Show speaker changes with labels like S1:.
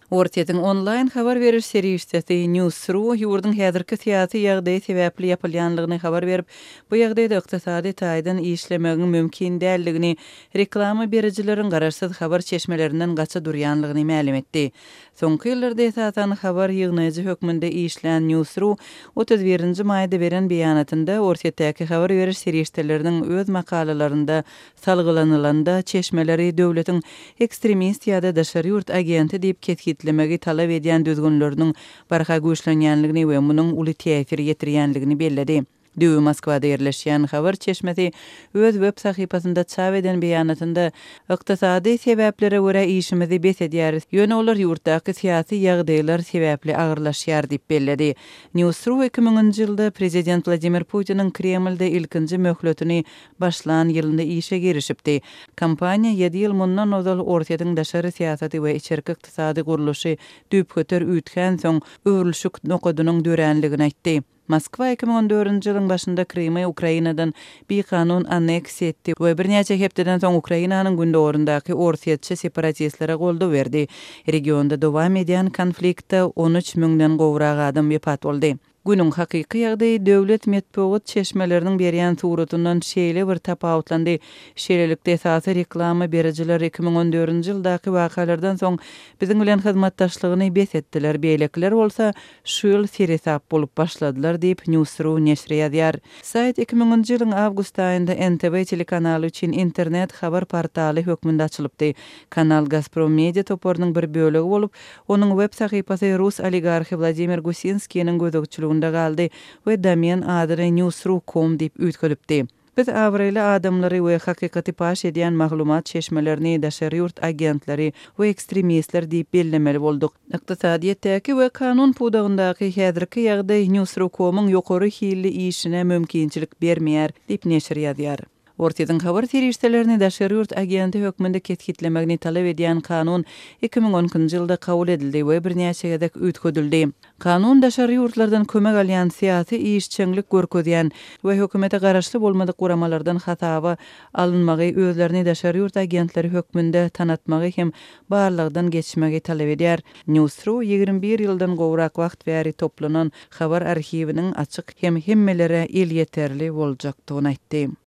S1: Ortadan online habar veriş seriyişdäki Newsru ýurdun häzirki syýasy ýagdaý sebäpli ýapylýanlygyny habar berip, bu ýagdaýda ykdysady taýdan işlemegiň mümkin däldigini, reklama berijileriň garaşsyz habar çeşmelerinden gaça durýanlygyny ma'lum etdi. Soňky ýyllarda esasan habar ýygnajy hökmünde işlän Newsru 31-nji maýda beren beýanatynda ortaýdaky habar veriş seriyişdeleriniň öz makalalarynda salgylanylarda çeşmeleri döwletiň ekstremist ýa-da daşary ýurt agenti diýip ketgitlemegi talap edýän düzgünleriniň barha güýçlenýänligini we munyň uly täsir ýetirýänligini belledi. Düýü Moskwada ýerleşýän habar çeşmesi öz web sahypasynda çap eden beýanatynda ykdysady sebäplere görä işimizi besedýäris. Ýöne olar ýurtdaky syýasy ýagdaýlar sebäpli agyrlaşýar diýip belledi. Newsru 2000-nji ýylda prezident Vladimir Putiniň Kremlde ilkinji möhletini başlan ýylynda işe girişipdi. Kampaniýa 7 ýyl mundan ozal ortadan daşary syýasaty we içerki ykdysady guruluşy düýpgeter üýtgän soň öwrülşük nokodunyň döränligini aýtdy. Moskwa 2014-nji ýylyň başynda Krymy Ukrainadan bir kanun anneks etdi we birnäçe hepdeden soň Ukrainanyň gündäwrindaky ortaýatçy separatistlere golda berdi. Regionda dowam edýän konfliktde 13 000-den gowrak adam wepat boldy. Günüň hakyky ýagdaýy döwlet medeniýet çeşmeleriniň berýän suratynyň şeýle bir tapawutlandy. Şeýlelikde esasy reklama berijiler 2014-nji ýyldaky wakalardan soň biziň bilen hyzmatdaşlygyny besetdiler. Beýlekler bolsa şu ýyl seresap bolup başladylar diýip Newsru neşri ýazýar. Sayt 2000-nji ýylyň awgust aýynda NTV telekanaly üçin internet habar portaly hökmünde açylypdy. Kanal Gazprom Media toporynyň bir bölegi bolup, onuň web sahypasy Rus oligarhy Vladimir Gusinskiýiň gözegçiliginde galdy we domen adry newsru.com diýip üýtgelipdi. Biz awraýly adamlary we hakykaty paş edýän maglumat çeşmelerini daşary ýurt agentleri we ekstremistler diýip bellemeli bolduk. Ykdysadyýetdäki we kanun pudagyndaky häzirki ýagdaý newsru.com'un ýokary hilli işine mümkinçilik bermeýär diýip neşir ýazýar. Ortadan habar seriyişdelerini daşary ýurt agenti hökmünde ketgitlemegini talap edýän kanun 2010-njy ýylda kabul edildi we birnäçe gezek üýtgedildi. Kanun daşary ýurtlardan kömek alýan syýasy işçilik görkezýän we hökümete garaşly bolmadyk guramalardan hataba alynmagy özlerini daşary ýurt agentleri hökmünde tanatmagy hem barlygdan geçmegi talap edýär. Newsru 21 ýyldan gowrak wagt bäri toplanan habar arhiwiniň açyk hem hemmelere el ýeterli boljakdygyny aýtdy.